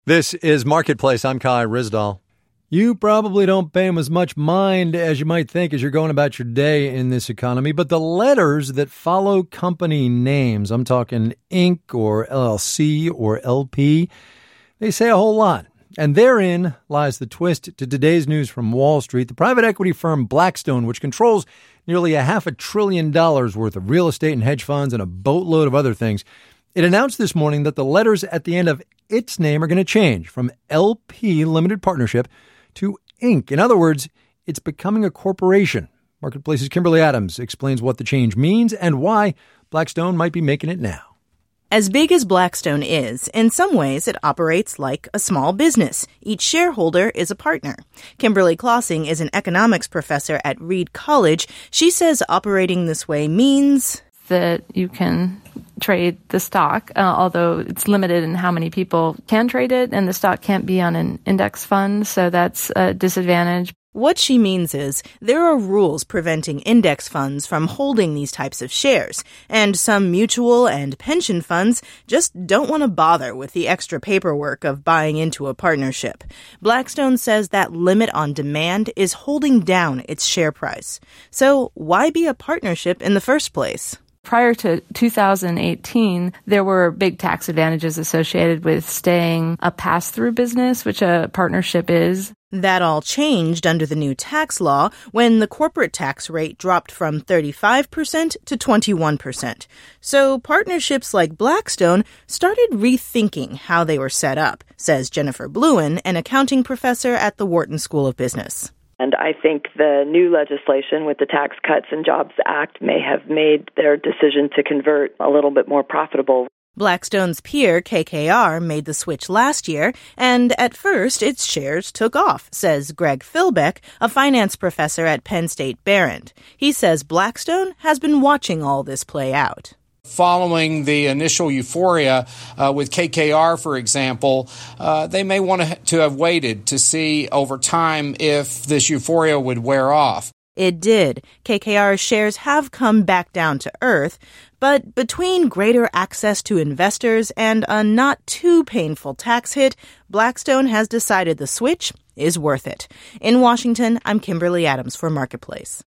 This is Marketplace. I'm Kai Ryssdal. You probably don't pay them as much mind as you might think as you're going about your day in this economy, but the letters that follow company names, I'm talking Inc. or LLC or LP, they say a whole lot. And therein lies the twist to today's news from Wall Street. The private equity firm Blackstone, which controls nearly $500 billion worth of real estate and hedge funds and a boatload of other things, it announced this morning that the letters at the end of its name are going to change from LP Limited Partnership to Inc. In other words, it's becoming a corporation. Marketplace's Kimberly Adams explains what the change means and why Blackstone might be making it now. As big as Blackstone is, in some ways it operates like a small business. Each shareholder is a partner. Kimberly Klossing is an economics professor at Reed College. She says operating this way means that you can trade the stock, although it's limited in how many people can trade it, and the stock can't be on an index fund, so that's a disadvantage. What she means is there are rules preventing index funds from holding these types of shares, and some mutual and pension funds just don't want to bother with the extra paperwork of buying into a partnership. Blackstone says that limit on demand is holding down its share price. So why be a partnership in the first place? Prior to 2018, there were big tax advantages associated with staying a pass-through business, which a partnership is. That all changed under the new tax law when the corporate tax rate dropped from 35% to 21%. So partnerships like Blackstone started rethinking how they were set up, says Jennifer Bluin, an accounting professor at the Wharton School of Business. And I think the new legislation with the Tax Cuts and Jobs Act may have made their decision to convert a little bit more profitable. Blackstone's peer, KKR, made the switch last year, and at first its shares took off, says Greg Philbeck, a finance professor at Penn State Behrend. He says Blackstone has been watching all this play out. Following the initial euphoria with KKR, for example, they may want to have waited to see over time if this euphoria would wear off. It did. KKR's shares have come back down to earth, but between greater access to investors and a not too painful tax hit, Blackstone has decided the switch is worth it. In Washington, I'm Kimberly Adams for Marketplace.